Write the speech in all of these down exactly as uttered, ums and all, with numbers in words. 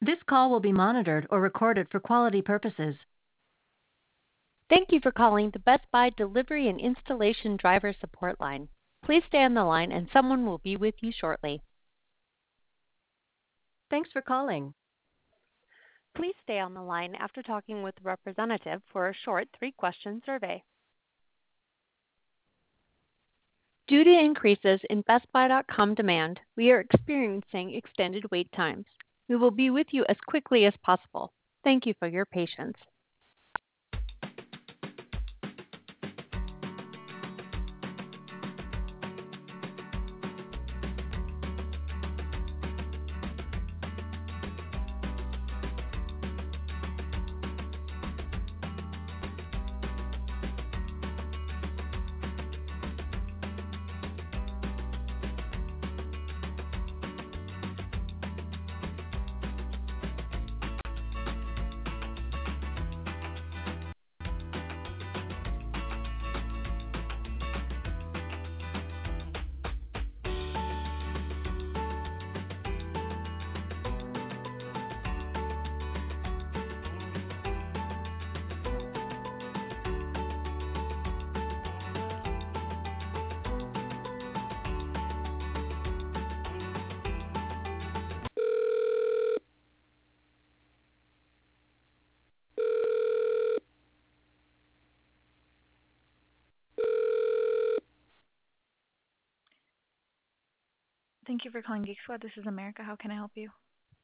This call will be monitored or recorded for quality purposes. Thank you for calling the Best Buy Delivery and Installation Driver Support Line. Please stay on the line and someone will be with you shortly. Thanks for calling. Please stay on the line after talking with a representative for a short three-question survey. Due to increases in Best Buy dot com demand, we are experiencing extended wait times. We will be with you as quickly as possible. Thank you for your patience. Thank you for calling Geek Squad. This is America. How can I help you?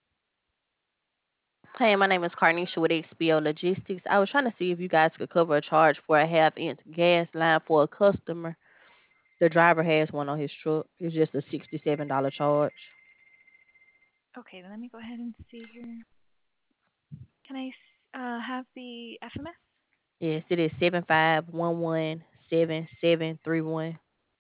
Hey, my name is Carnisha with X B O Logistics. I was trying to see if you guys could cover a charge for a half-inch gas line for a customer. The driver has one on his truck. It's just a sixty-seven dollars charge. Okay, then let me go ahead and see here. Can I uh, have the F M S? Yes, it is seven five one one seven seven three one.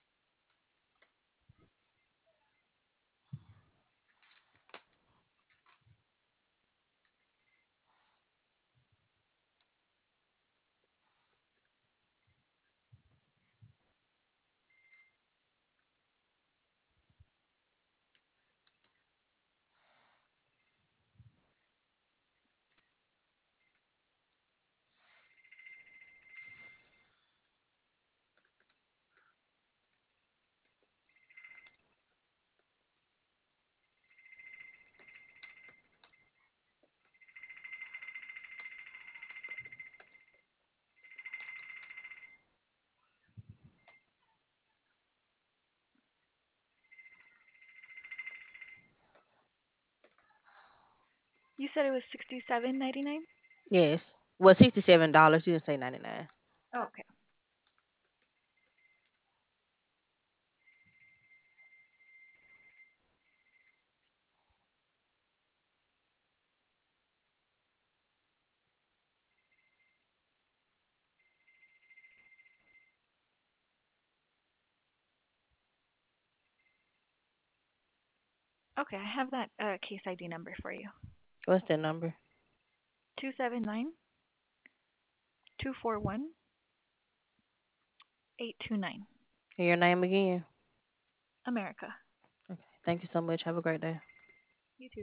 You said it was sixty-seven ninety-nine. Yes. Well, sixty-seven dollars. You didn't say ninety-nine. Oh, okay. Okay, I have that uh, case I D number for you. What's that number? Two seven nine two four one eight two nine. And your name again? America. Okay. Thank you so much. Have a great day. You too.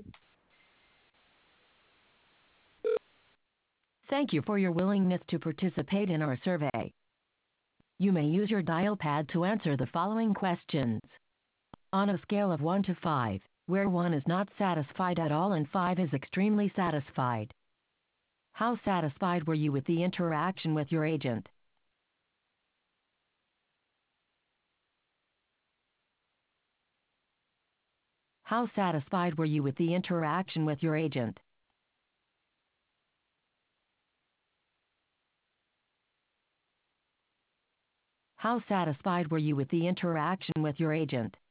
Thank you for your willingness to participate in our survey. You may use your dial pad to answer the following questions. On a scale of one to five, where one is not satisfied at all and five is extremely satisfied, how satisfied were you with the interaction with your agent? How satisfied were you with the interaction with your agent? How satisfied were you with the interaction with your agent?